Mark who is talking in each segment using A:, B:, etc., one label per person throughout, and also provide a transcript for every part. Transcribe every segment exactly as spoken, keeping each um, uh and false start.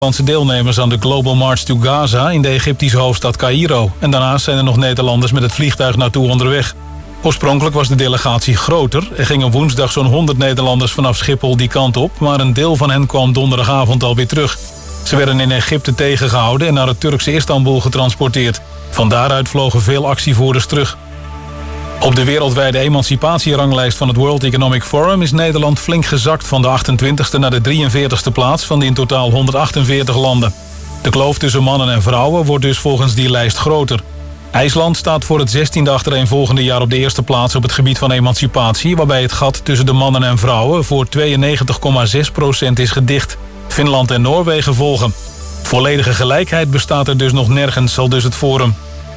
A: Nederlandse deelnemers aan de Global March to Gaza in de Egyptische hoofdstad Caïro. En daarnaast zijn er nog Nederlanders met het vliegtuig naartoe onderweg. Oorspronkelijk was de delegatie groter. Er gingen woensdag zo'n honderd Nederlanders vanaf Schiphol die kant op, maar een deel van hen kwam donderdagavond alweer terug. Ze werden in Egypte tegengehouden en naar het Turkse Istanbul getransporteerd. Van daaruit vlogen veel actievoerders terug. Op de wereldwijde emancipatieranglijst van het World Economic Forum is Nederland flink gezakt van de achtentwintigste naar de drieënveertigste plaats van de in totaal honderdachtenveertig landen. De kloof tussen mannen en vrouwen wordt dus volgens die lijst groter. IJsland staat voor het zestiende achtereenvolgende jaar op de eerste plaats op het gebied van emancipatie, waarbij het gat tussen de mannen en vrouwen voor tweeënnegentig komma zes procent is gedicht. Finland en Noorwegen volgen. Volledige gelijkheid bestaat er dus nog nergens, zal dus het Forum.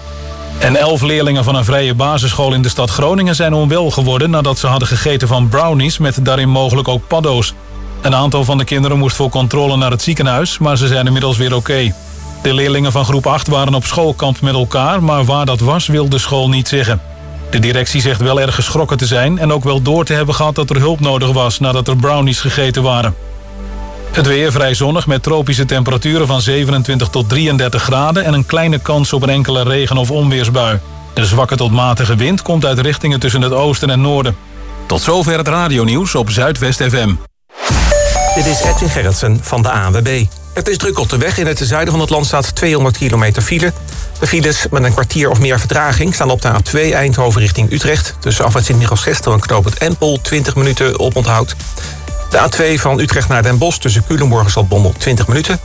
A: En elf leerlingen van een vrije basisschool in de stad Groningen zijn onwel geworden nadat ze hadden gegeten van brownies met daarin mogelijk ook paddo's. Een aantal van de kinderen moest voor controle naar het ziekenhuis, maar ze zijn inmiddels weer oké. Okay. De leerlingen van groep acht waren op schoolkamp met elkaar, maar waar dat was wil de school niet zeggen. De directie zegt wel erg geschrokken te zijn en ook wel door te hebben gehad dat er hulp nodig was nadat er brownies gegeten waren. Het weer vrij zonnig met tropische temperaturen van zevenentwintig tot drieëndertig graden... en een kleine kans op een enkele regen- of onweersbui. De zwakke tot matige wind komt uit richtingen tussen het oosten en noorden. Tot zover het radionieuws op Zuidwest F M.
B: Dit is Edwin Gerritsen van de A N W B. Het is druk op de weg. In het zuiden van het land staat tweehonderd kilometer file. De files met een kwartier of meer vertraging staan op de A twee Eindhoven richting Utrecht. Tussen afrit Sint-Michielsgestel en knooppunt Empel twintig minuten op onthoud. De A twee van Utrecht naar Den Bosch tussen Culemborg en Zaltbommel twintig minuten.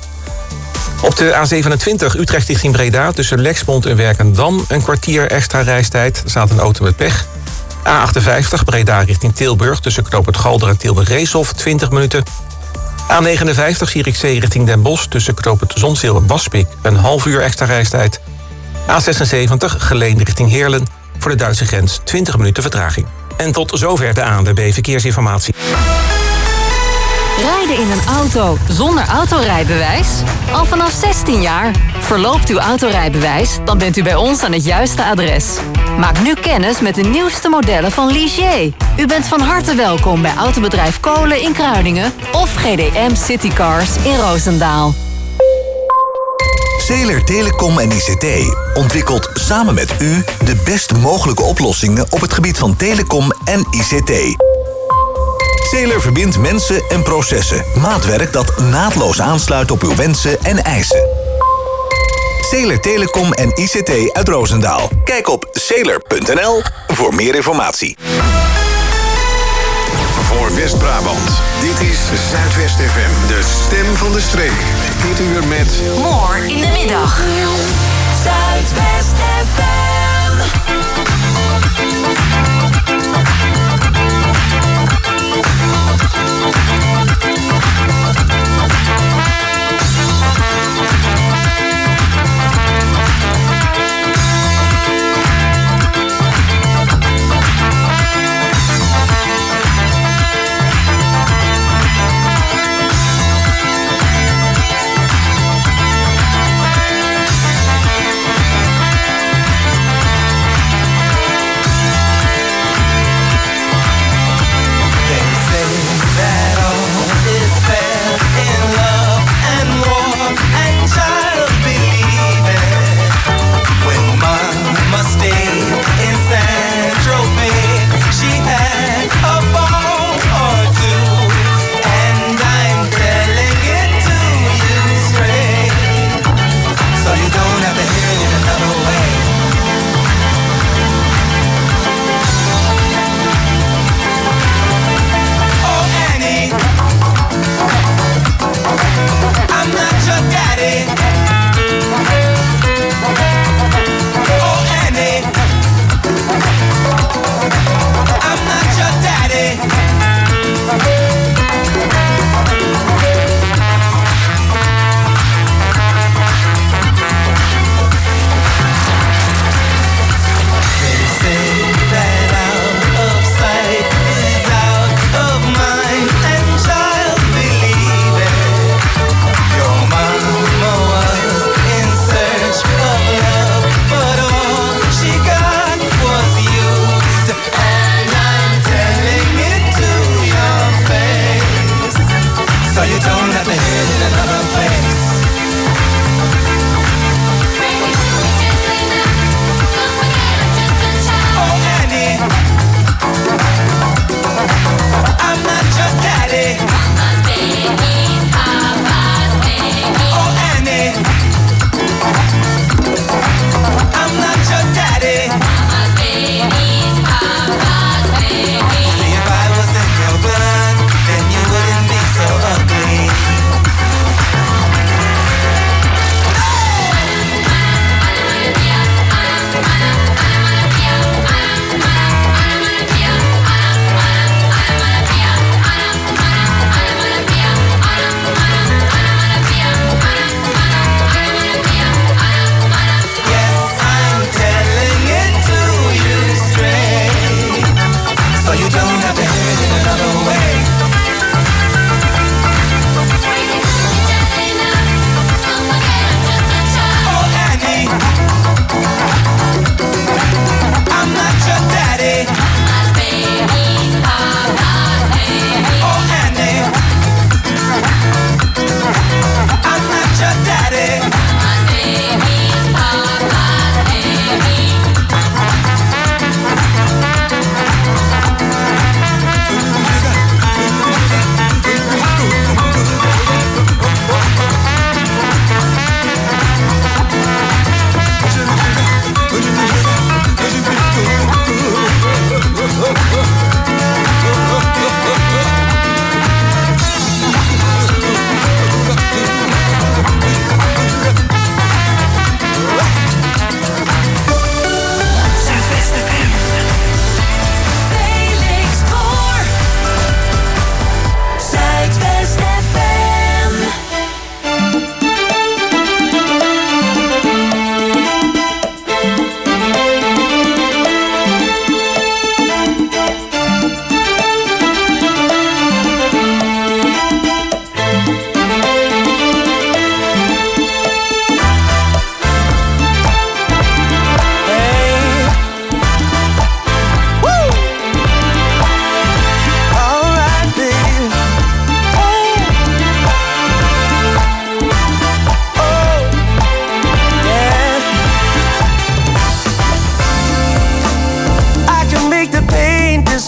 B: Op de A zevenentwintig Utrecht richting Breda tussen Lexmond en Werkendam een kwartier extra reistijd. Er staat een auto met pech. A achtenvijftig Breda richting Tilburg tussen knooppunt Galder en Tilburg-Reeshof twintig minuten. A negenenvijftig Zierikzee richting Den Bosch tussen knooppunt Zonzeel en Waspik een half uur extra reistijd. A zesenzeventig Geleen richting Heerlen voor de Duitse grens twintig minuten vertraging. En tot zover de A N W B Verkeersinformatie.
C: Rijden in een auto zonder autorijbewijs? Al vanaf zestien jaar. Verloopt uw autorijbewijs? Dan bent u bij ons aan het juiste adres. Maak nu kennis met de nieuwste modellen van Ligier. U bent van harte welkom bij Autobedrijf Kolen in Kruiningen of G D M Citycars in Roosendaal.
D: Zeeler Telecom en I C T ontwikkelt samen met u de best mogelijke oplossingen op het gebied van telecom en I C T. Zeeler verbindt mensen en processen. Maatwerk dat naadloos aansluit op uw wensen en eisen. Zeeler Telecom en I C T uit Roosendaal. Kijk op zeeler punt n l voor meer informatie.
E: Voor West-Brabant. Dit is Zuidwest F M, de stem van de streek. Dit uur met...
C: More in de middag. Zuidwest F M.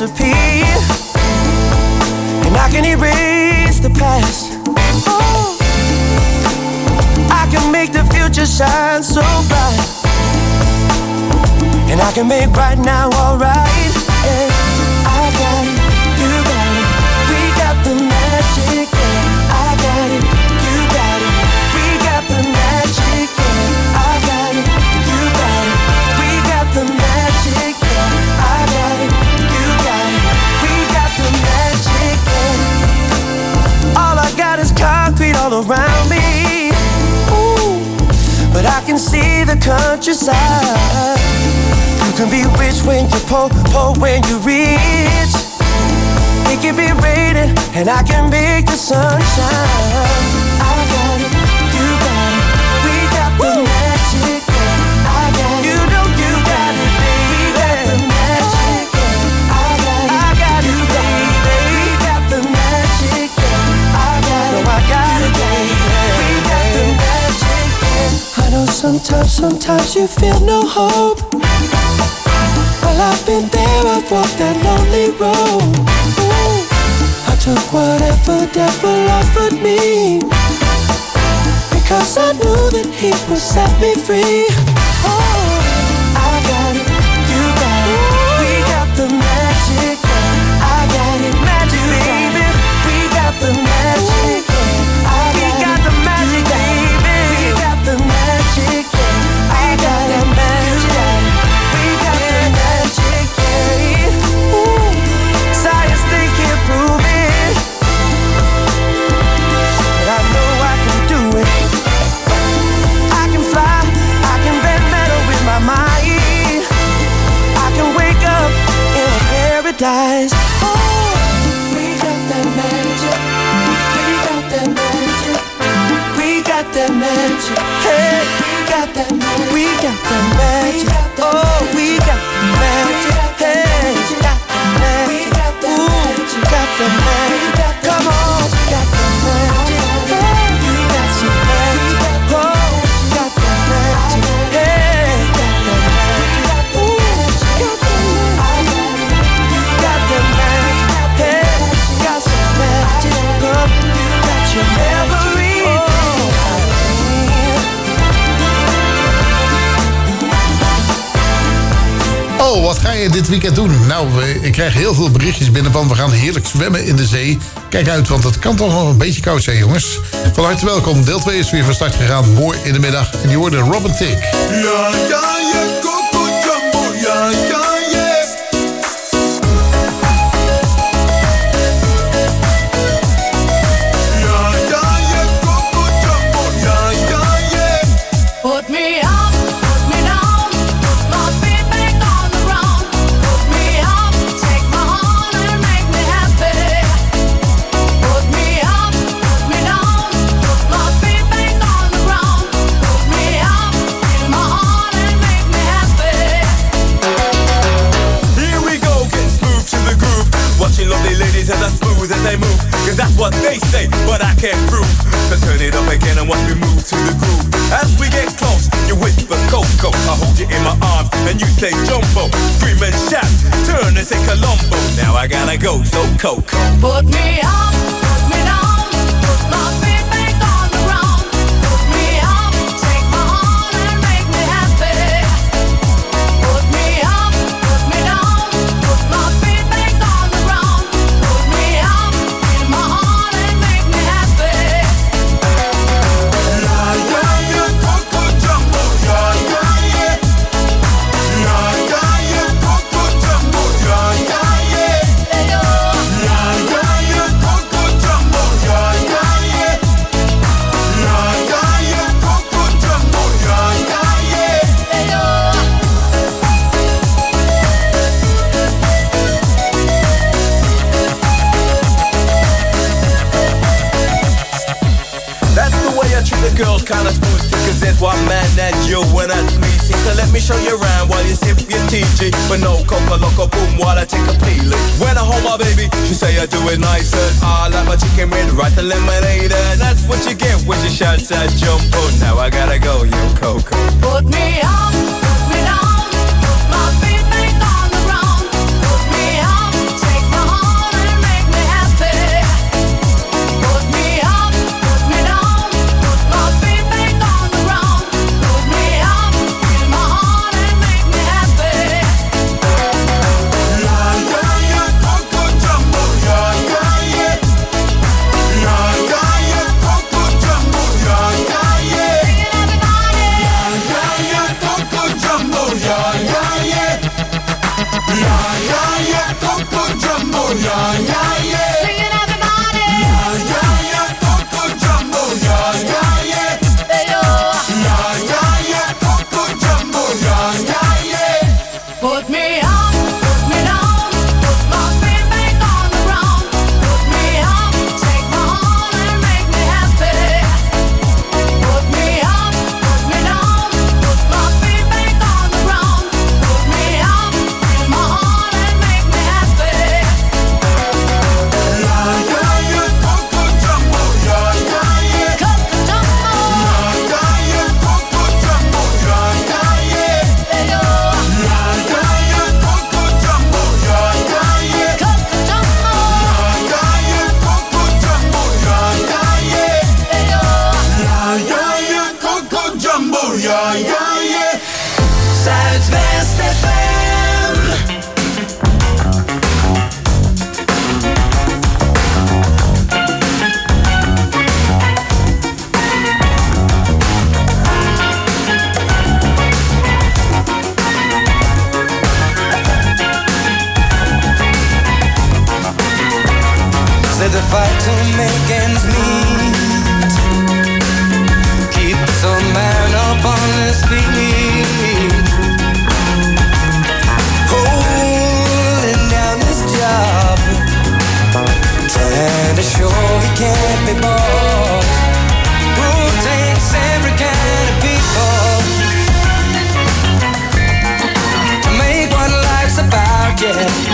F: recipe, and I can erase the past. Oh, I can make the future shine so bright, and I can make right now alright. Yeah, I got it, you got it, we got the magic. Yeah, I got it, you got it, we got the magic. Yeah, I got it, you got it, we got the magic. Yeah, I got it, you got it, we got the magic. Yeah. All I got is concrete all around me. Ooh, but I can see the countryside. You can be rich when you're poor, poor when you're rich. It can be raining and I can make the sun shine. I got it, you got it, we got the magic. I got it, you know you got it, baby. We got the magic. I got it, I got it, baby. We got the magic. I got it, no, I got it, baby. We got the magic. I know sometimes, sometimes you feel no hope. Well, I've been there, I've walked that lonely road. Ooh, I took whatever devil offered me, because I knew that he would set me free. Oh, I got it, you got it, we got the magic. I got it, magic, baby, we got the magic. We got the magic, baby, we got the magic. I got the magic. Science, they can't prove it, but I know I can do it. I can fly, I can bend metal with my mind. I can wake up in a paradise. Oh, we got that magic. We got that magic. We got that magic. Hey, we got that magic. We got that magic. Oh, we got the magic. Hey, we got the magic. Ooh, got the magic. Come on, got the magic. Hey, we got some magic. Oh, got the magic. Hey, got the magic. Ooh, got the magic. Got the magic. Hey, got some magic. Come, got your everything.
G: Oh, wat ga je dit weekend doen? Nou, ik krijg heel veel berichtjes binnen, want we gaan heerlijk zwemmen in de zee. Kijk uit, want het kan toch nog een beetje koud zijn, jongens. Van harte welkom. Deel twee is weer van start gegaan. Mooi in de middag. En die hoorde Robin Thicke.
H: Ja, ja, ja, Coco Jumbo, ja, ja, ja. Ja, ja, ja, Coco Jumbo, ja, ja, ja.
I: Put me up, put me down, put my feet back on the ground. Put me up, take my hand and make me happy. Put me up, put me down, put my feet back on the ground. Put me up, feel my heart and make me happy.
H: Here we go, get smooth to the groove. Watching lovely ladies as I smooth as they move. Cause that's what they say, but I can't prove. So turn it up again and watch me move to the groove. As we get close, you whisper Coco. I hold you in my arms and you say Jumbo. Scream and shout, turn and say Colombo. Now I gotta go, so Coco.
I: Put me up, put me down, put my feet back on the ground. Put me up, take my hand and make me happy. Put me up, put me down, put my feet back on the ground. Put me up, feel my heart and make me happy.
H: Yeah, yeah, yeah, Coco Jumbo, yeah, yeah, yeah. Yeah, yeah, yeah, Coco Jumbo, yeah, yeah, yeah. Yeah, yeah, yeah, Coco Jumbo, yeah, yeah, yeah. Yeah, yeah, yeah, Coco Jumbo, yeah, yeah, yeah. That's the way I treat the girls, kinda smooth too, cause there's one man that you and that's me. See, so let me show you around while you sip your T G. But no coca loco boom while I take a peeling. When I hold my baby, she say I do it nicer. I like my chicken with rice and lemonade. And that's what you get when she shouts at Jumbo. Now I gotta go, yo Coco.
I: Put me up, put me down, put my feet back on the ground. Put me up,
J: ja, ja, ja. Zuidwest F M.
F: Said the fight to make ends meet keeps a man up on his feet, holding down his job, trying to show he can't be bought. Protects every kind of people to make what life's about, yeah.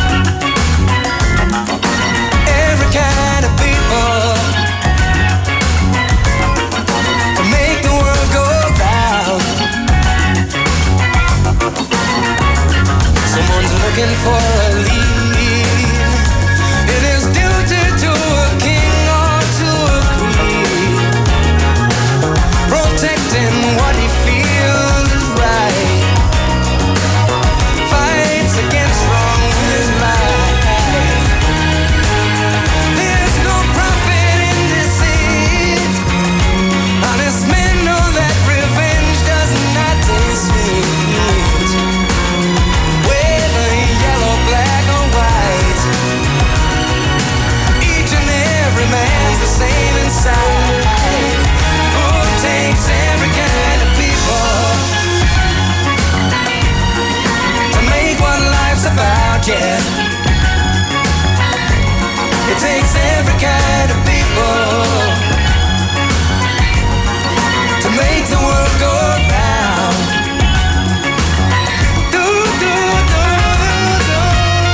F: Every kind of people to make the world go round. Someone's looking for a lead. It is duty to a king or to a queen, protecting what he feels is right, fights against wrong with his life. Same inside. Who takes every kind of people to make what life's about, yeah. It takes every kind of people to make the world go round. Do, do, do, do, do.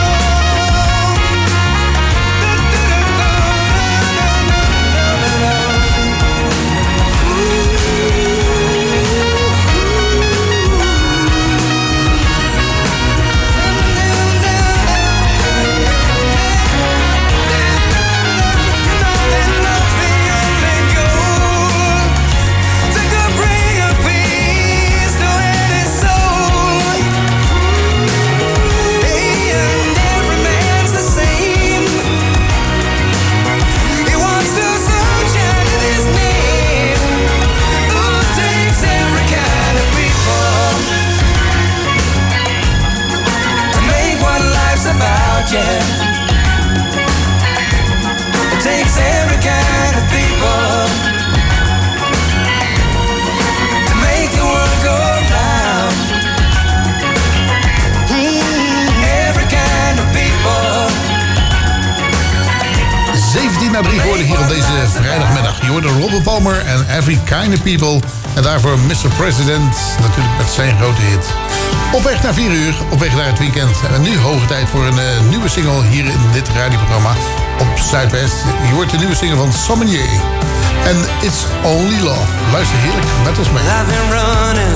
F: Yeah. It takes every kind of people to make the world go round. Mm, every kind of people.
G: zeventien na drie geworden hier op deze vrijdagmiddag. Je hoorde Robert Palmer en Every Kind of People. En daarvoor mister President, natuurlijk met zijn grote hit. Op weg naar vier uur, op weg naar het weekend. En nu hoge tijd voor een uh, nieuwe single hier in dit radioprogramma op Zuidwest. Je hoort de nieuwe single van Sommier. En It's Only Love. Luister heerlijk met ons mee.
F: I've been running,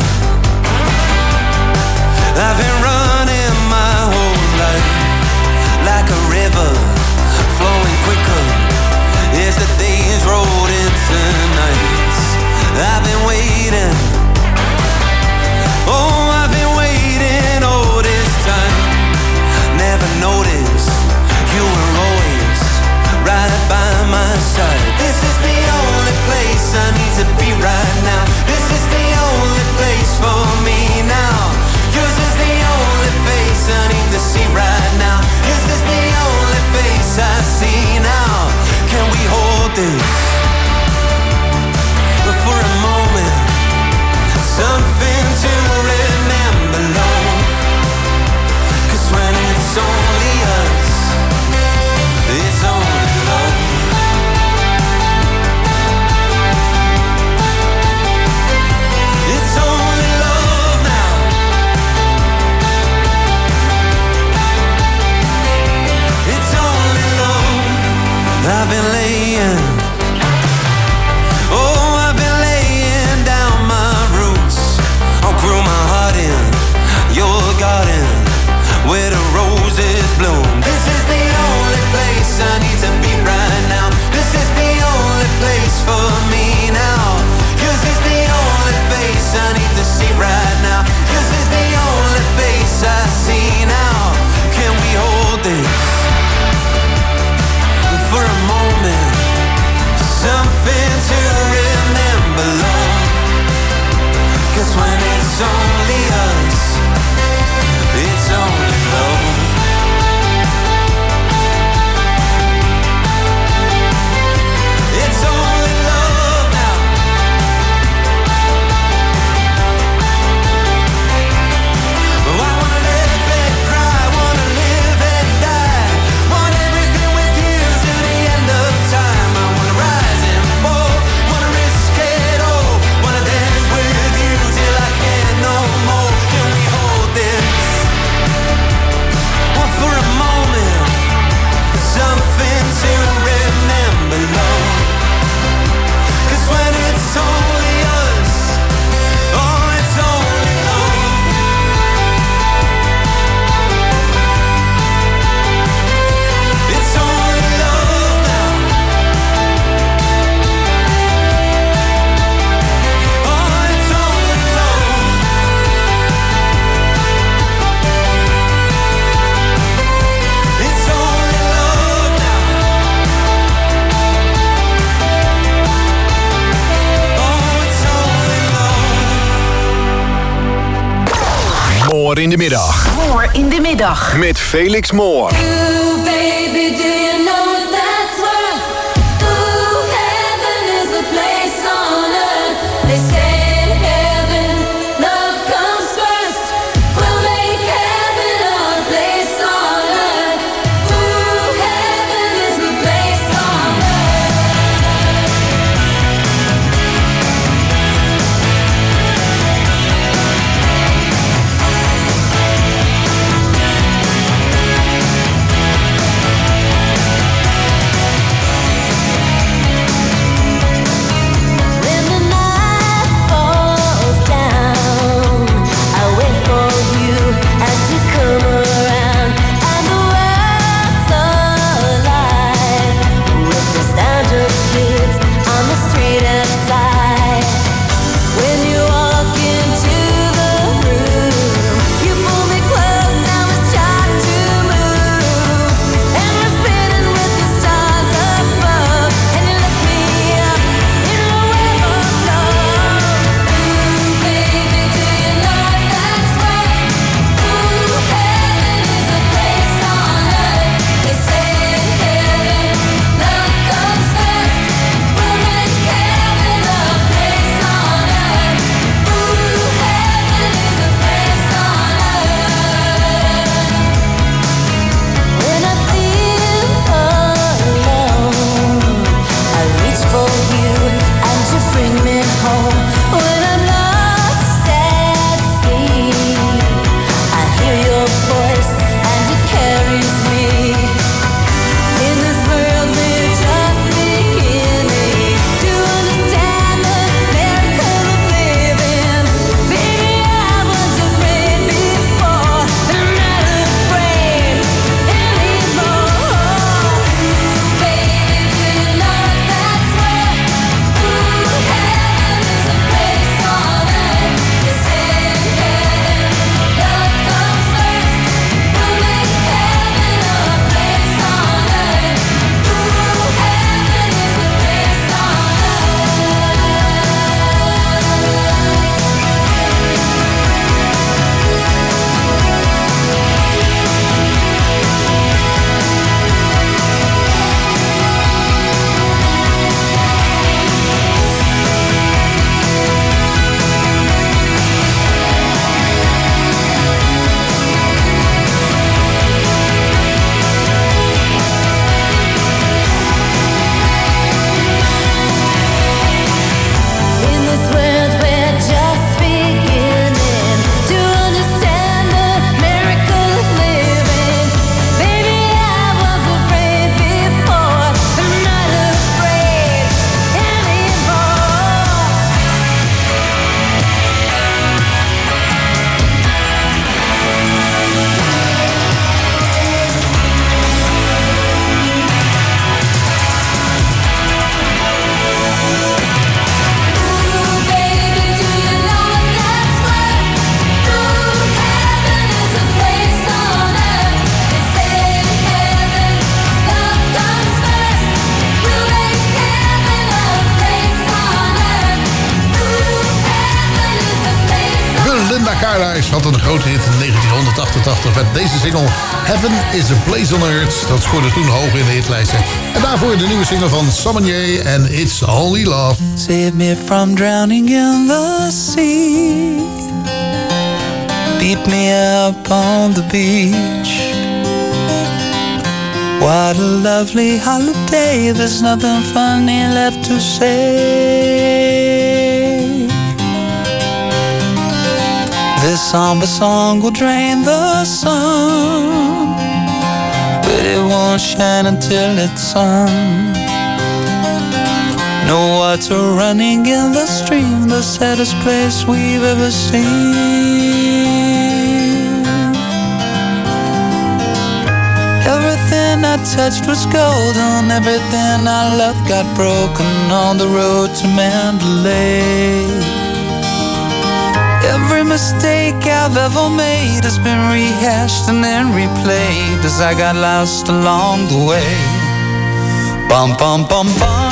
F: I've been running my whole life, like a river flowing quicker as the days rolled into nights. I've been waiting, oh I've been waiting all this time. Never noticed you were always right by my side. This is the only place I need to be right now. This is the only place for me now. Yours is the only face I need to see right now. This is the only face I see now. Can we hold this?
E: Moore in de middag.
K: Moore in de middag.
E: Met Felix Moore.
I: Ooh, baby, do you know that's where ooh, heaven is a place on earth. They say in heaven, love comes first. We'll make heaven our place on earth. Ooh, heaven is the place on When the night falls down, I wait for you and to come around, and the world's alive with the sound of kids on the street outside. When you walk into the room, you pull me close and we start to move, and we're spinning with the stars above, and you lift me up in a wave of love. Ooh, baby, do you know that's right? Ooh, heaven is a place on earth. They say in heaven, love comes first. We'll make heaven a place on earth. Ooh, heaven is a place on earth. When I feel alone, I reach for you and you bring me home. When I'm lost at sea, I hear your voice and it carries me. In this world we're just beginning to understand the miracle of living. Baby, I was afraid before, but I'm not afraid anymore. Baby, do you know that's where ooh, heaven is a place on earth. They say in heaven, love comes first. We'll make heaven a place on earth. Ooh, heaven is a place on In this world we're just beginning to understand the miracle of living. Baby, I was afraid before, but I'm not afraid anymore. Ooh, baby, do you know that's where ooh, heaven is a place on earth. They say in heaven, love comes first. We'll make heaven a place on earth. Ooh, heaven is a place on earth.
G: Belinda Carlisle had een grote hit in negentien achtentachtig met deze single Heaven is a Place on Earth. Dat scoorde toen hoog in de hitlijsten. En daarvoor de nieuwe single van Samanye en It's Only Love.
L: Save me from drowning in the sea. Beat me up on the beach. What a lovely holiday. There's nothing funny left to say. This somber song will drain the sun, but it won't shine until it's sung. No water running in the stream, the saddest place we've ever seen. Everything I touched was golden, everything I loved got broken on the road to Mandalay. Every mistake I've ever made has been rehashed and then replayed as I got lost along the way. Bum bum bum bum.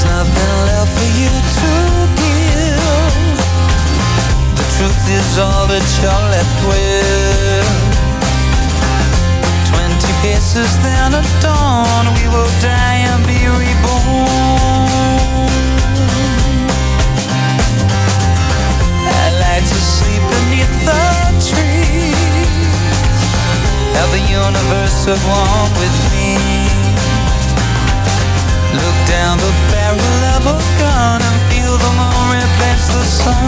L: there's nothing left for you to give. The truth is all that you're left with. Twenty paces then at dawn, we will die and be reborn. I like to sleep beneath the trees, have the universe at one with me. Look down the barrel of a gun and feel the moon reflects the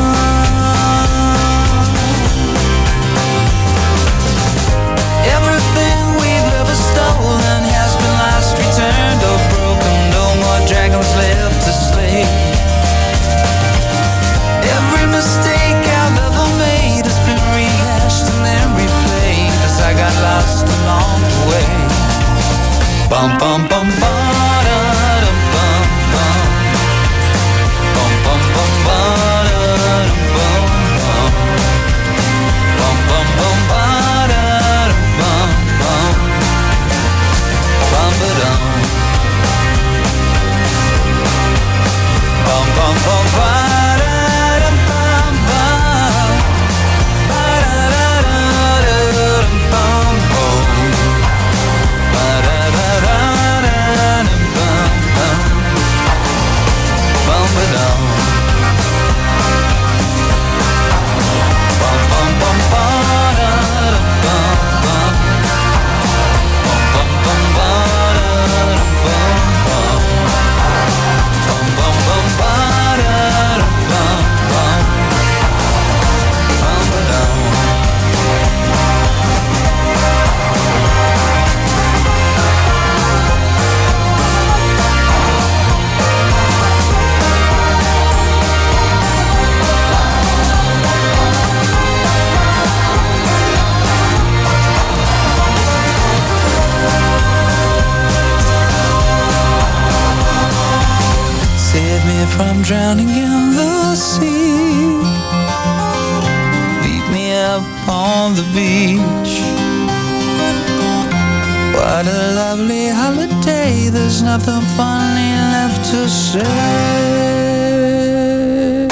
L: sun. Everything we've ever stolen has been lost, returned or broken. No more dragons left to slay. Every mistake I've ever made has been rehashed and then replayed as I got lost along the way. Bum bum bum bum. From drowning in the sea, beat me up on the beach. What a lovely holiday, there's nothing funny left to say.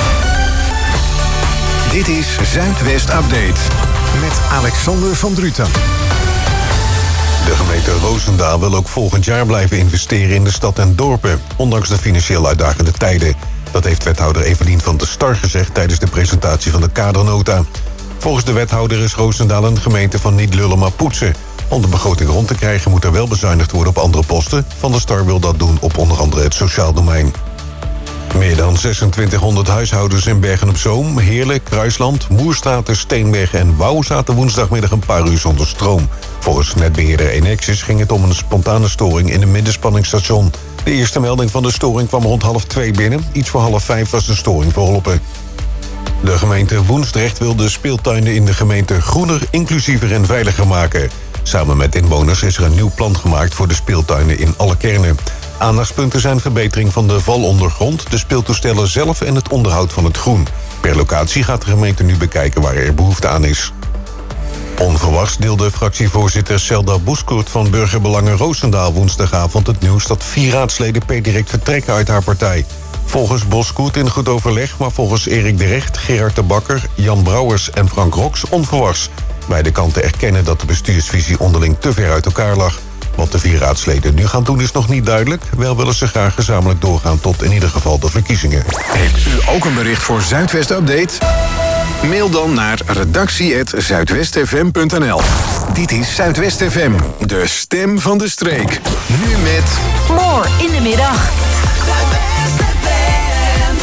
E: Dit is Zuidwest Update met Alexander van Druten.
K: De gemeente Roosendaal wil ook volgend jaar blijven investeren in de stad en dorpen, ondanks de financieel uitdagende tijden. Dat heeft wethouder Evelien van der Star gezegd tijdens de presentatie van de kadernota. Volgens de wethouder is Roosendaal een gemeente van niet lullen maar poetsen. Om de begroting rond te krijgen moet er wel bezuinigd worden op andere posten. Van der Star wil dat doen op onder andere het sociaal domein. Meer dan zesentwintighonderd huishoudens in Bergen-op-Zoom, Heerlen, Kruisland, Moerstraten, Steenbergen en Wouw zaten woensdagmiddag een paar uur zonder stroom. Volgens netbeheerder Enexis ging het om een spontane storing in een middenspanningsstation. De eerste melding van de storing kwam rond half twee binnen. Iets voor half vijf was de storing verholpen. De gemeente Woensdrecht wil de speeltuinen in de gemeente groener, inclusiever en veiliger maken. Samen met inwoners is er een nieuw plan gemaakt voor de speeltuinen in alle kernen. Aandachtspunten zijn verbetering van de valondergrond, de speeltoestellen zelf en het onderhoud van het groen. Per locatie gaat de gemeente nu bekijken waar er behoefte aan is. Onverwachts deelde fractievoorzitter Selda Boeskoert van Burgerbelangen Roosendaal woensdagavond het nieuws dat vier raadsleden per direct vertrekken uit haar partij. Volgens Boeskoert in goed overleg, maar volgens Erik de Recht, Gerard de Bakker, Jan Brouwers en Frank Rox onverwachts. Beide kanten erkennen dat de bestuursvisie onderling te ver uit elkaar lag. Wat de vier raadsleden nu gaan doen is nog niet duidelijk. Wel willen ze graag gezamenlijk doorgaan tot in ieder geval de verkiezingen.
E: Heeft u ook een bericht voor Zuidwest Update? Mail dan naar redactie apenstaartje zuidwestfm punt n l. Dit is Zuidwest F M, de stem van de streek. Nu met...
C: More in de middag.
I: Zuidwest F M.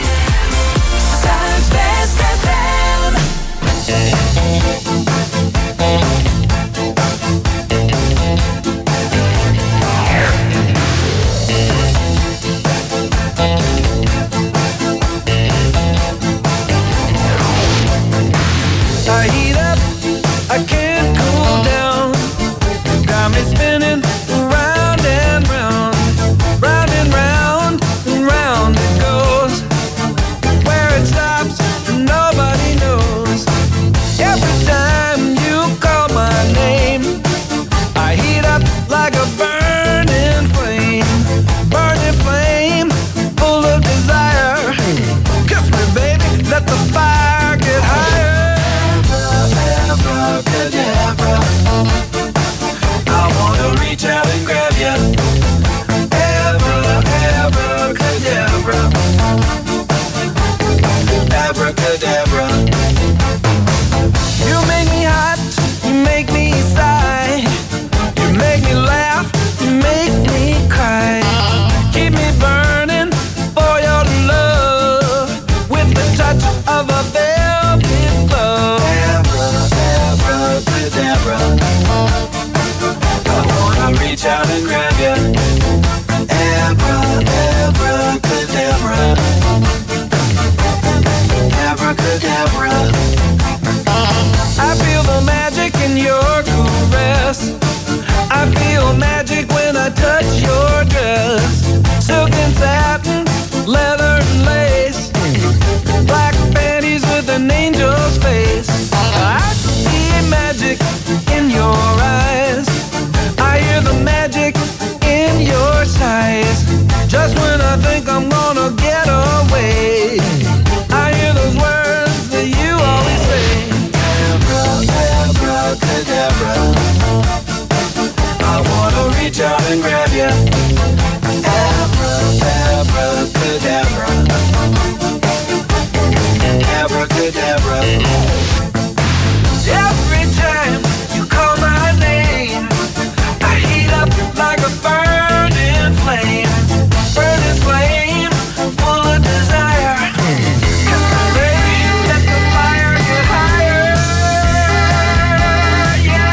I: Zuidwest F M.
F: I heat up, I can't cool down. Got me spinning round and round, round and round.
M: your caress. I feel magic when I touch your dress. Silk and satin, leather and lace, black panties with an angel's face. I see magic in your eyes. I hear the magic in your sighs. Just when I think I'm gonna get away, I hear those words that you always say. Abracadabra, I wanna reach out and grab you. Abracadabra, abracadabra. Every time you call my name, I heat up like a burning flame. Burning flame, full of desire. Let the fire get higher. Yeah,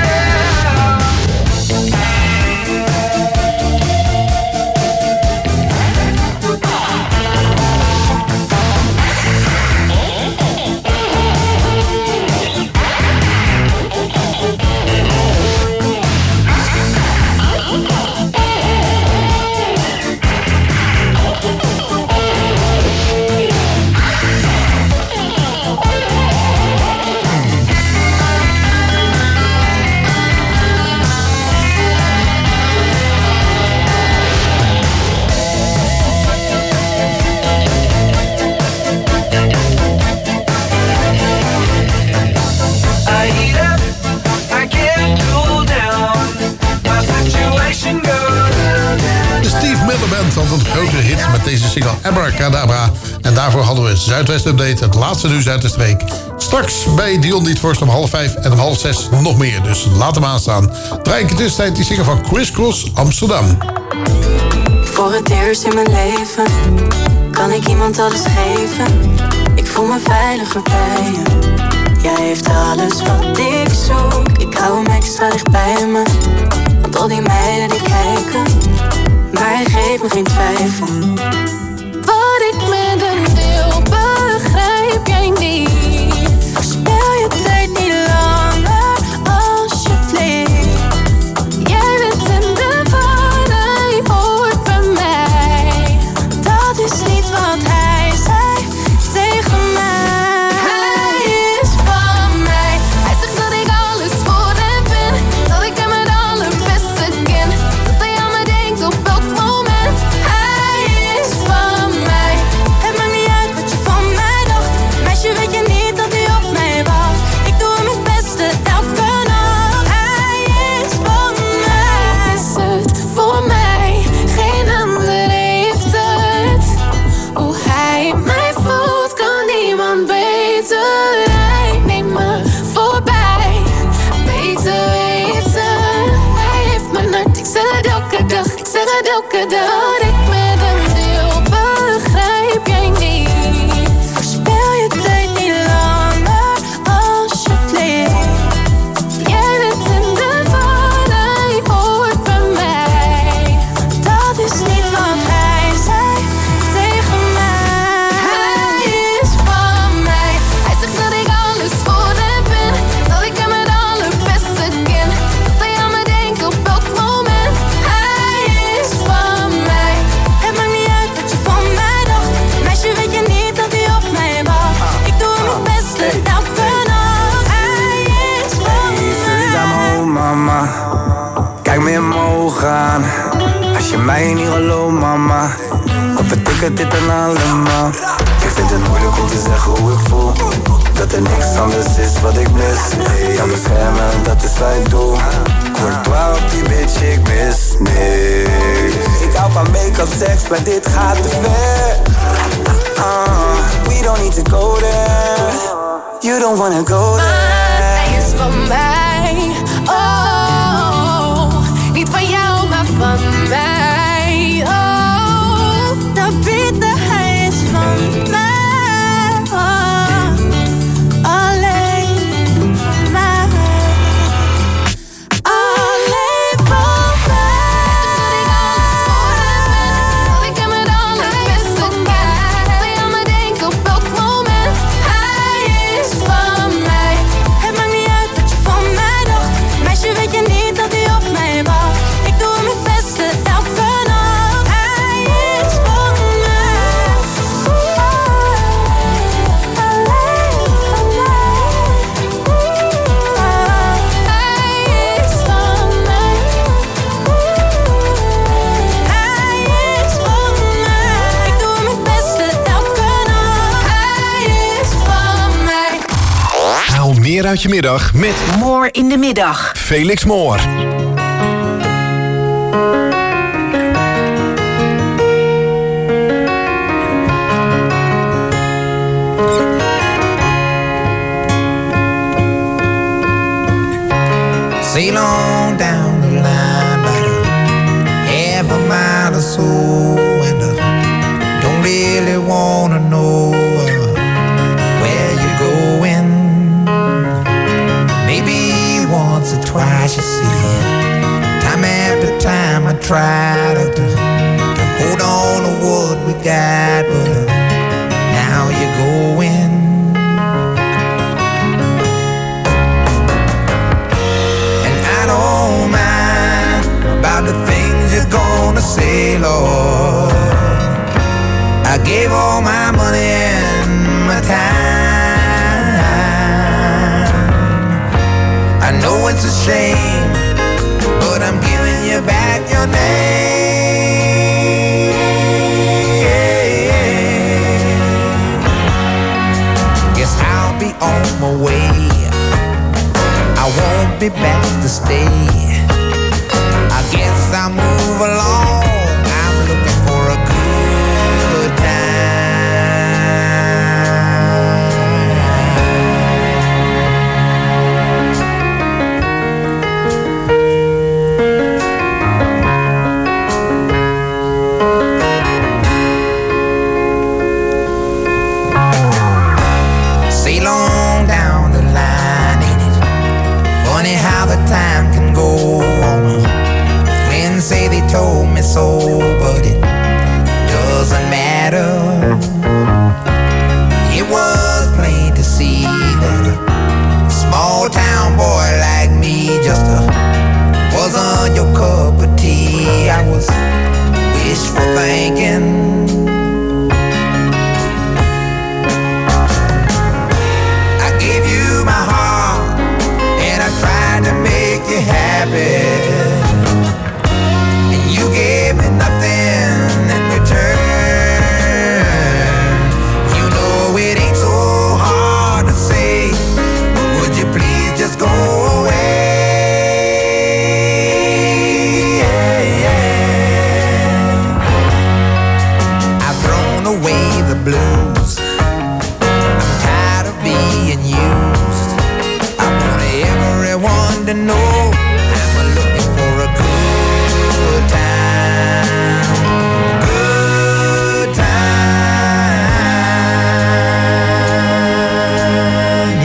G: Want een grote hit met deze single Abracadabra. En daarvoor hadden we Zuidwest Update, het laatste nieuws uit de streek. Straks bij Dion Dietvorst om half vijf en om half zes nog meer. Dus laat hem aanstaan. Draai ik in de tussentijd die single van Chris Cross Amsterdam.
N: Voor het eerst in mijn leven kan ik iemand alles geven. Ik voel me veiliger bij je. Jij heeft alles wat ik zoek. Ik hou hem extra dicht bij me. Want al die meiden die kijken, maar hij geeft me geen twijfel.
I: Wat ik met hem deel, begrijp jij niet.
N: Verspel je tijd niet langer, alsjeblieft.
I: Jij bent in de van, hij hoort bij mij.
N: Dat is niet wat hij zei tegen mij.
I: Hij is van mij. Hij zegt dat ik alles voor hem ben. Dat ik hem het allerbeste ken. Dat hij aan me denkt op elk moment. Hij is van mij.
N: Het maakt niet uit wat je van mij dacht. Meisje, weet je niet dat hij op mij wacht. Ik doe hem het beste elke nacht. Hij is van mij.
I: Hij is het voor mij. Geen ander heeft het. Hoe hij mij voelt kan niemand beter. Hij neemt me voorbij. Beter weten. Hij heeft mijn hart. Ik zeg het elke dag. Ik zeg het elke dag. Wat ik met hem deel, begrijp jij niet.
N: Verspel je tijd niet langer, alsjeblieft.
I: Jij bent in de van, hij hoort bij mij.
N: Dat is niet wat hij zei tegen mij.
I: Hij is van mij. Hij zegt dat ik alles voor hem ben. Dat ik hem het allerbeste ken. Dat hij aan me denkt op elk moment. Hij is van mij.
N: Het maakt niet uit wat je van mij dacht. Meisje, weet je niet dat hij op mij wacht. Ik doe hem het beste elke nacht. Hij is van mij.
M: Oh mama, kijk me in mijn ogen aan. Als je mij niet gelooft mama, wat betekent dit dan allemaal? Ik vind het moeilijk om te zeggen hoe ik voel. Dat er niks anders is wat ik mis. Hey, aan beschermen, dat is wat ik doe. Courtois op die bitch, ik mis niks. Ik hou van make-up, seks, maar dit gaat te ver. Uh, we don't need to go there. You don't wanna go there.
I: Maar hij is van mij. Oh, niet van jou, maar van mij. Oh,
N: dat bitte, hij is van mij. Oh, alleen mij. Alleen van mij.
I: Dat ik hem het allerbeste ken. Dat hij aan me denkt op elk moment. Hij is van mij.
N: Het maakt niet uit wat je van mij
E: weer uit je middag met
O: Moor in de middag.
E: Felix Moor.
P: Sail on down the line about a half a mile or so, and uh, don't really wanna know uh, where you're going. Maybe once or twice, you see, time after time I try to, to, to hold on to what we got, but uh, now you're going. I don't mind about the things you're gonna say, Lord. I gave all my money and my time. I know it's a shame, but I'm giving you back your name. Guess I'll be on my way. I won't be back to stay. I guess I'll move along. I'm looking for a good time. Sail on down the line, ain't it funny how the time can go on? Friends say they told me so, but it doesn't matter. It was plain to see that a small town boy like me just uh, wasn't your cup of tea. I was wishful thinking. I gave you my heart and I tried to make you happy, and you gave me nothing in return. You know it ain't so hard to say, but would you please just go away? I've thrown away the blues. I'm tired of being used. I want everyone to know I'm looking for a good time. Good time,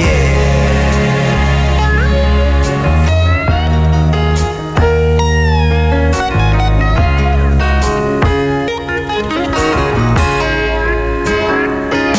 P: yeah.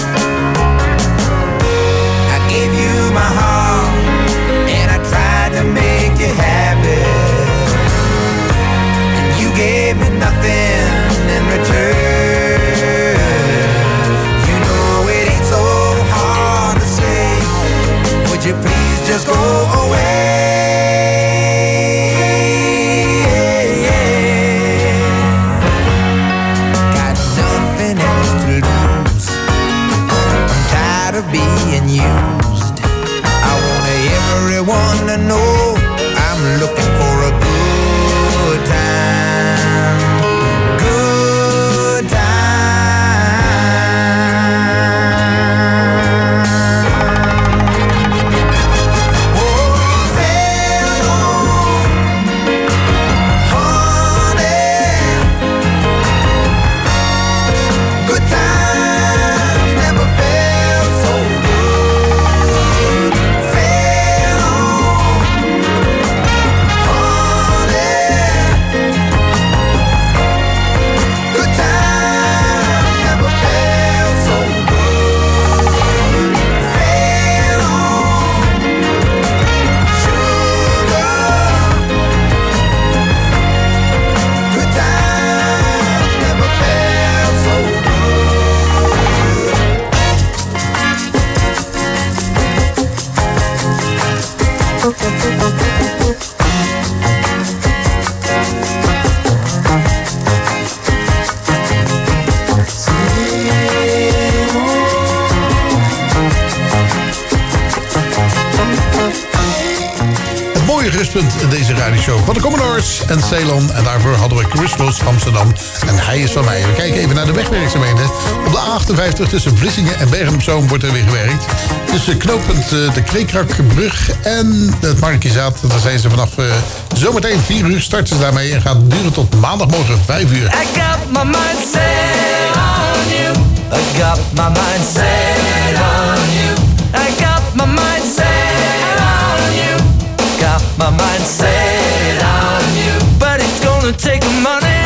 G: rustpunt in deze radioshow van de Commodores en Ceylon. En daarvoor hadden we Chris Ross Amsterdam. En hij is van mij. We kijken even naar de wegwerkzaamheden. Op de A achtenvijftig tussen Vlissingen en Bergen-op-Zoom wordt er weer gewerkt. Tussen knooppunt de Kreekrakbrug en het Markiezaat. Daar zijn ze vanaf uh, zometeen vier uur starten ze daarmee. En gaat duren tot maandagmorgen vijf uur.
J: I got my mind set on you. I got my mind set on you. I got my mind set on you. Got my mind set on you. But it's gonna take money,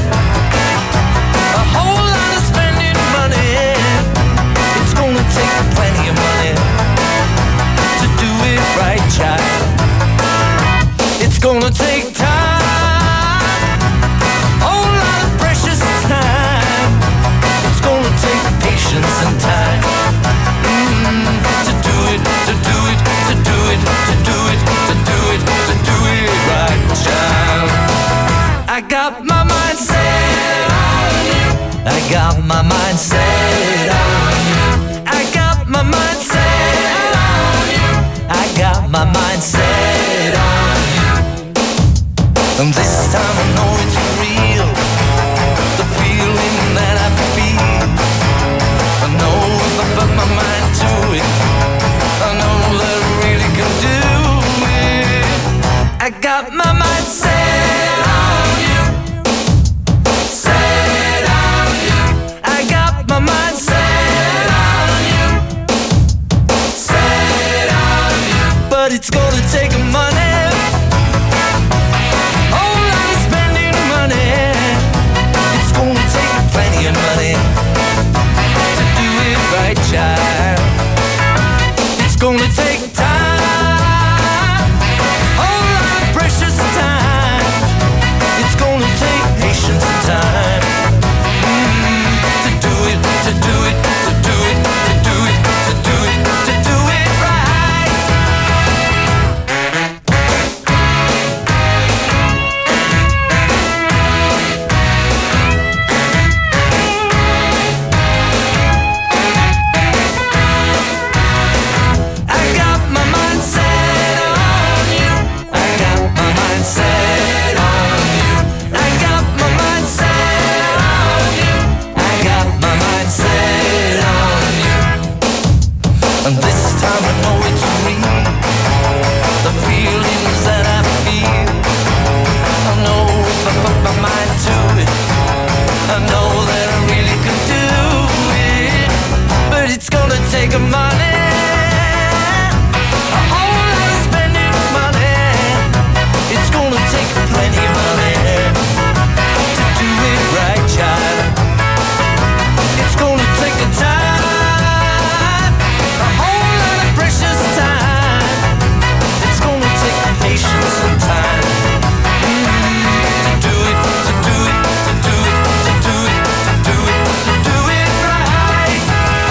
J: a whole lot of spending money. It's gonna take plenty of money to do it right, child. It's gonna take time, a whole lot of precious time. It's gonna take patience and time mm, to do it, to do it, to do it, to do it, to do it, to do it right, child. I got my mind set on you. I got my mind set on you. I got my mind set on you. I got my mind set on you. And this time I know it's real, the feeling that I feel. I know if I put my mind to it, I know that I really can do it. I got my mind set on you, set on you. I got my mind set on you, set on you. But it's gonna take money, whole lot of spending money. It's gonna take plenty of money to do it right, child. It's gonna take time, whole lot of precious time. It's gonna take patience and time mm, to do it, to do it, to do it, to do it, to do it, to do it right. I got my mind set on you. I got my mind set on you. I got my mind set on you. I got my mind set on you. And this time I know it's real, the feelings that I feel. I know if I put my mind to it, I know that I really can do it. But it's gonna take money, a whole lot of spending money. It's gonna take plenty of money to do it right, child. It's gonna take a time, a whole lot of precious time. It's gonna take patience and time mm, to do it, to do it, to do it, to do it, to do it, to do it right.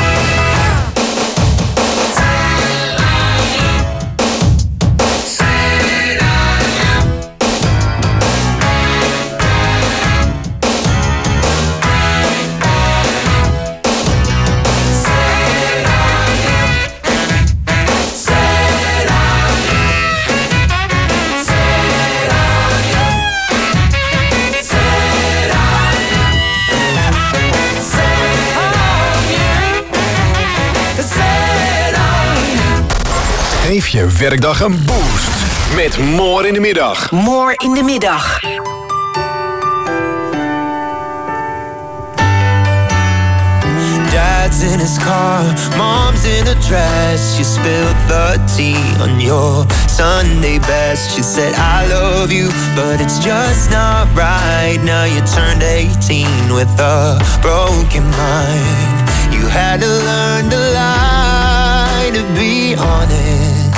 E: Geef je werkdag een boost met More in de Middag.
O: More in de middag.
F: Dad's in his car, mom's in a dress. She spilled the tea on your Sunday best. She said, I love you, but it's just not right. Now you turned eighteen with a broken mind. You had to learn to lie, to be honest.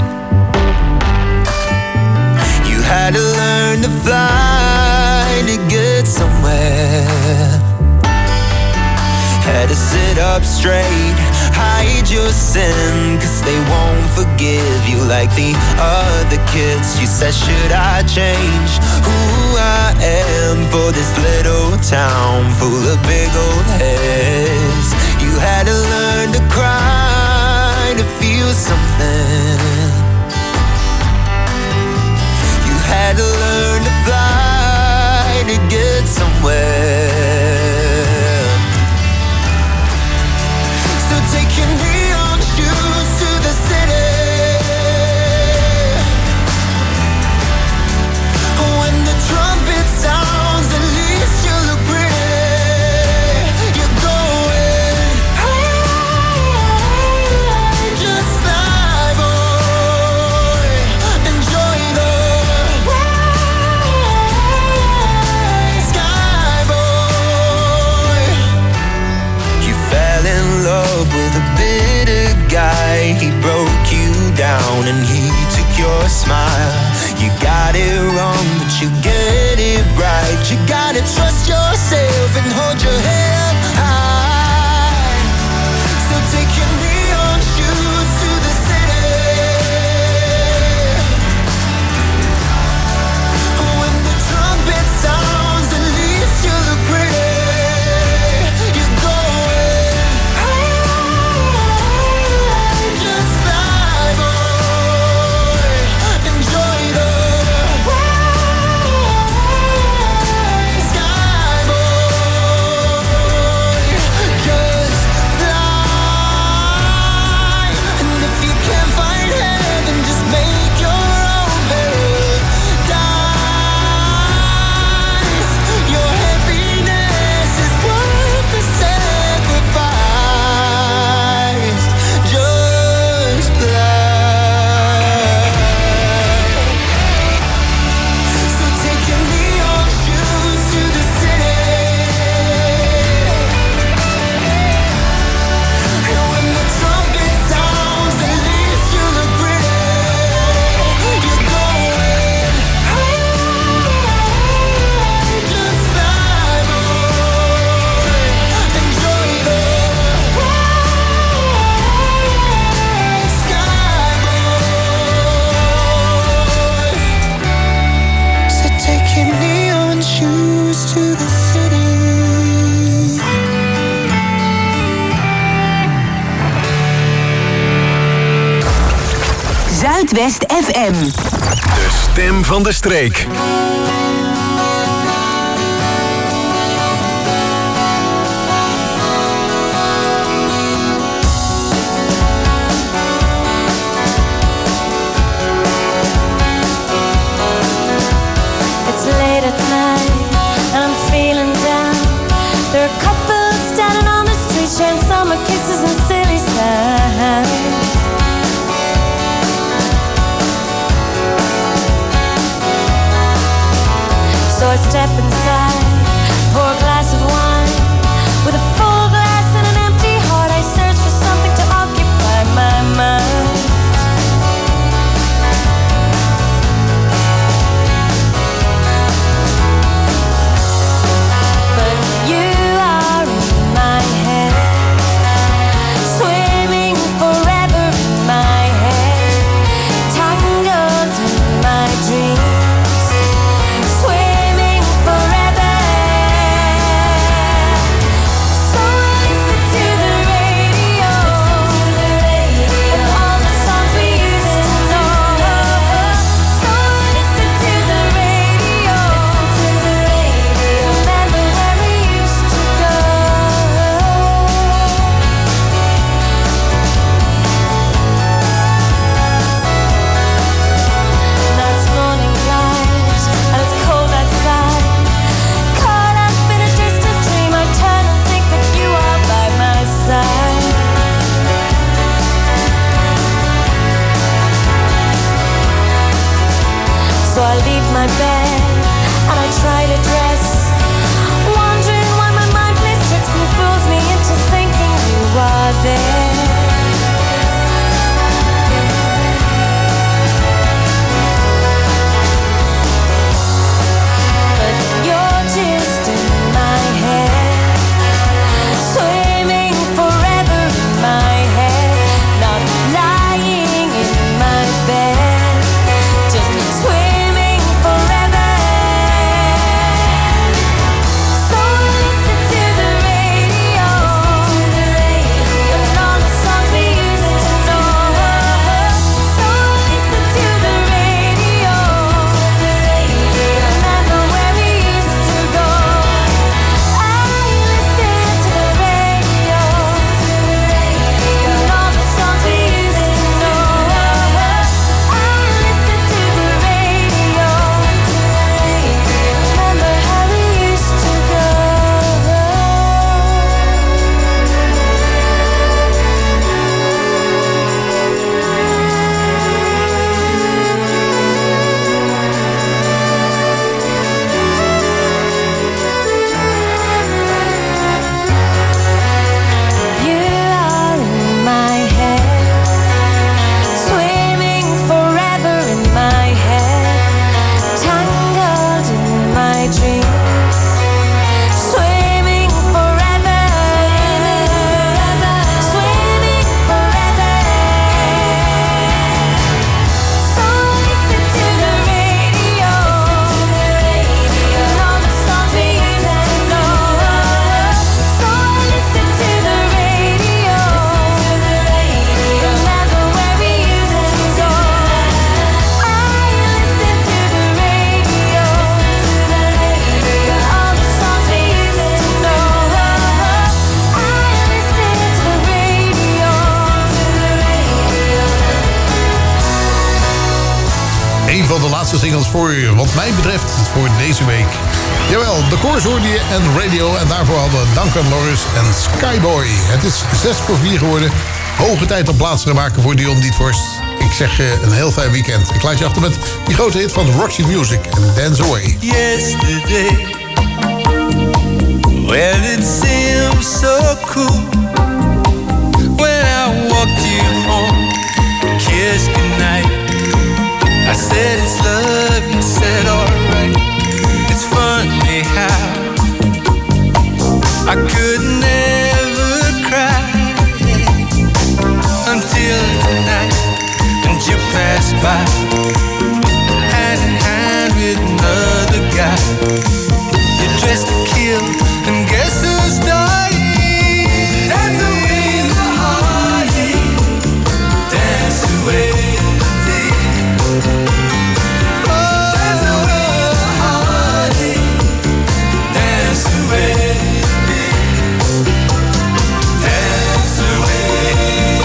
F: You had to learn to fly, to get somewhere. Had to sit up straight, hide your sin, cause they won't forgive you like the other kids. You said, should I change who I am for this little town full of big old heads? You had to learn to cry, to feel something.
O: had to learn to fly to get somewhere. So take your neon shoes to the city. When the trumpet sounds, at least you look pretty. You're going high, just fly, boy. Enjoy the ride, sky, boy. You fell in love with a bitter guy. He broke you down and he took your smile. You got it wrong, but you get it right. You gotta trust yourself and hold your head high. So take your neon shoes to the city. When the trumpet sounds, at least you look pretty. You're going high, just fly, boy. Enjoy the ride, sky, boy. Just fly. And if you can't find heaven, just make your own paradise. Your happiness is worth the sacrifice. Just fly. So take your neon shoes to the city. And when the trumpet sounds, at least you look pretty. You're going high, just fly, boy. Enjoy the ride, sky, boy. So take your neon shoes to the city.
Q: Zuidwest F M.
E: De stem van de streek.
R: It's late at night and I'm feeling down. There are couples standing on the street sharing summer kisses and silly sounds. So I step inside, pour a glass of wine. With a full glass and an empty heart, I search for something to occupy my mind. But you are in my head, swimming forever in my head, tangled in my dreams, swimming forever.
G: laatste singles voor je, wat mij betreft, voor deze week. Jawel, The Course hoorde je en Radio. En daarvoor hadden we Duncan Lawrence en Skyboy. Het is zes voor vier geworden. Hoge tijd om plaats te maken voor Dion Dietvorst. Ik zeg uh, een heel fijn weekend. Ik laat je achter met die grote hit van Roxy Music en Dance Away.
L: Yesterday, well, it seemed so cool when I walked you home, kissed goodnight. I said it's love, you said alright. It's funny how I could never cry until tonight, and you passed by, hand in hand with another guy. You're dressed to kill, and guess who's dying? Dance away the heartache, dance away the pain. Oh, dance away the heartache, dance away the pain. Dance away.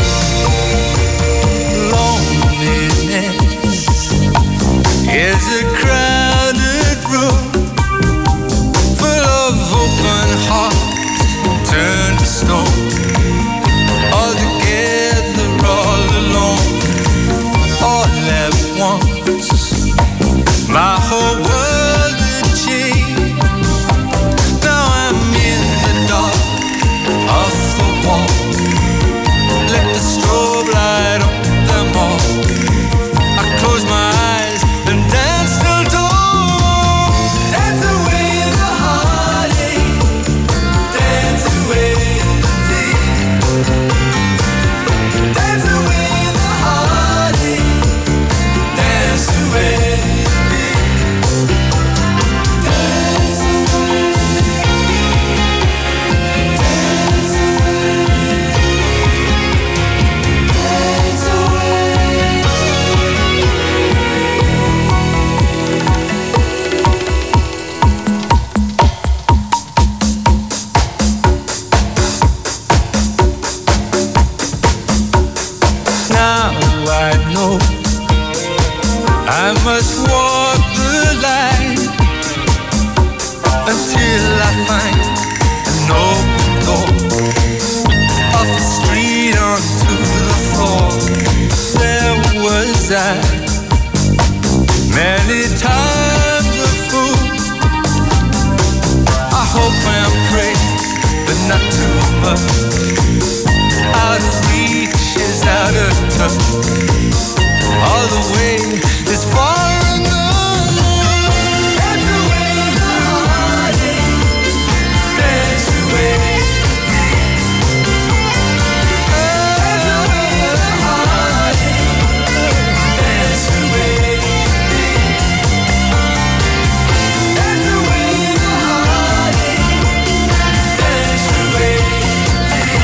L: Loneliness is a crowded room full of open hearts turned to stone. All together, all alone, all at once. My whole world had changed. Now I'm in the dark of the wall. Let the strobe light up them all. I close my eyes and dance till dawn. Dance away the heartache, dance away the pain. Dance away the heartache, dance away the pain. Dance away, dance away, dance away. Now I know I must walk the line until I find an open door off the street onto the floor. There was I, many times a fool. I hope and pray, but not too much. Out of reach is out of touch. All the way is far enough. Dance away the heartache, dance away the pain. Dance away the heartache, dance away the pain. Dance away the heartache, dance away the pain.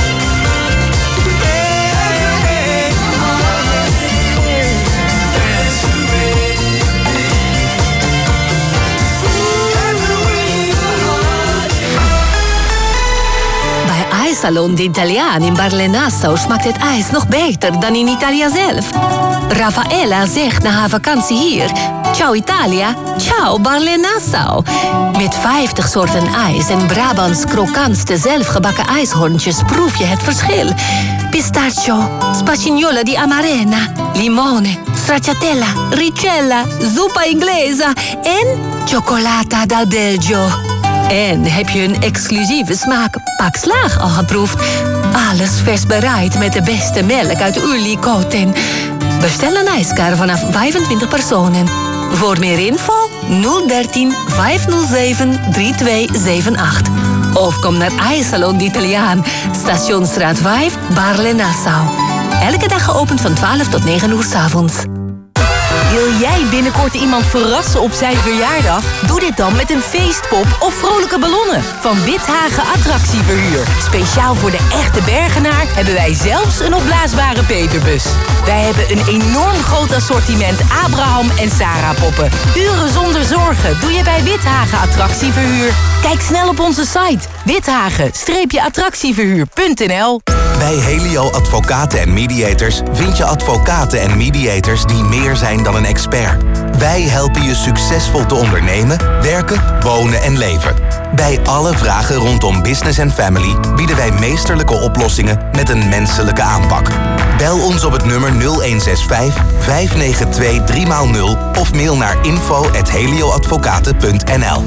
Q: Bij IJssalon de Italiaan in Barle-Nassau smaakt het ijs nog beter dan in Italië zelf. Raffaella zegt na haar vakantie hier: ciao Italia, ciao Barle-Nassau. Met vijftig soorten ijs en Brabants krokantste zelfgebakken ijshorntjes proef je het verschil. Pistachio, spagnola di amarena, limone, stracciatella, ricella, zuppa inglesa en cioccolata dal Belgio. En heb je een exclusieve smaak Pak Slaag al geproefd? Alles vers bereid met de beste melk uit Ulikoten. Bestel een ijskar vanaf vijfentwintig personen. Voor meer info nul dertien vijfhonderdzeven drieëntwintig acht. Of kom naar IJssalon de Italiaan, Stationsstraat vijf, Barle-Nassau. Elke dag geopend van twaalf tot negen uur 's avonds.
S: Wil jij binnenkort iemand verrassen op zijn verjaardag? Doe dit dan met een feestpop of vrolijke ballonnen van Withagen Attractieverhuur. Speciaal voor de echte Bergenaar hebben wij zelfs een opblaasbare peperbus. Wij hebben een enorm groot assortiment Abraham en Sarah poppen. Uren zonder zorgen doe je bij Withagen Attractieverhuur. Kijk snel op onze site withagen attractieverhuur punt n l.
D: Bij Helio Advocaten en Mediators vind je advocaten en mediators die meer zijn dan een expert. Wij helpen je succesvol te ondernemen, werken, wonen en leven. Bij alle vragen rondom business en family bieden wij meesterlijke oplossingen met een menselijke aanpak. Bel ons op het nummer nul een zes vijf, vijf negen twee, drie nul of mail naar info at helioadvocaten punt n l.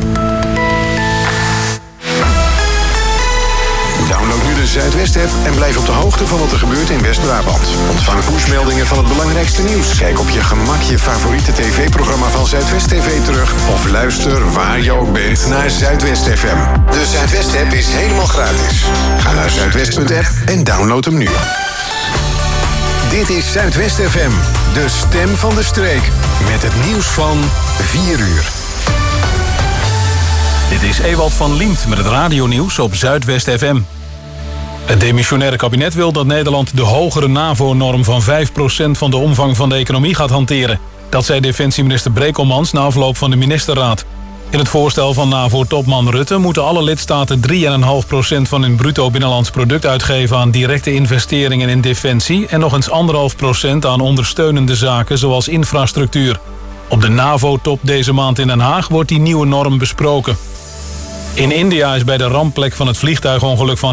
E: Download nu de Zuidwest-app en blijf op de hoogte van wat er gebeurt in West-Brabant. Ontvang pushmeldingen van het belangrijkste nieuws. Kijk op je gemak je favoriete tv-programma van Zuidwest T V terug. Of luister waar je ook bent naar Zuidwest F M. De Zuidwest-app is helemaal gratis. Ga naar zuidwest punt app en download hem nu. Dit is Zuidwest F M, de stem van de streek. Met het nieuws van vier uur.
A: Dit is Ewald van Liemt met het radionieuws op Zuidwest F M. Het demissionaire kabinet wil dat Nederland de hogere NAVO-norm van vijf procent van de omvang van de economie gaat hanteren. Dat zei defensieminister Brekelmans na afloop van de ministerraad. In het voorstel van NAVO-topman Rutte moeten alle lidstaten drie komma vijf procent van hun bruto binnenlands product uitgeven aan directe investeringen in defensie en nog eens anderhalf procent aan ondersteunende zaken zoals infrastructuur. Op de NAVO-top deze maand in Den Haag wordt die nieuwe norm besproken. In India is bij de rampplek van het vliegtuigongeluk van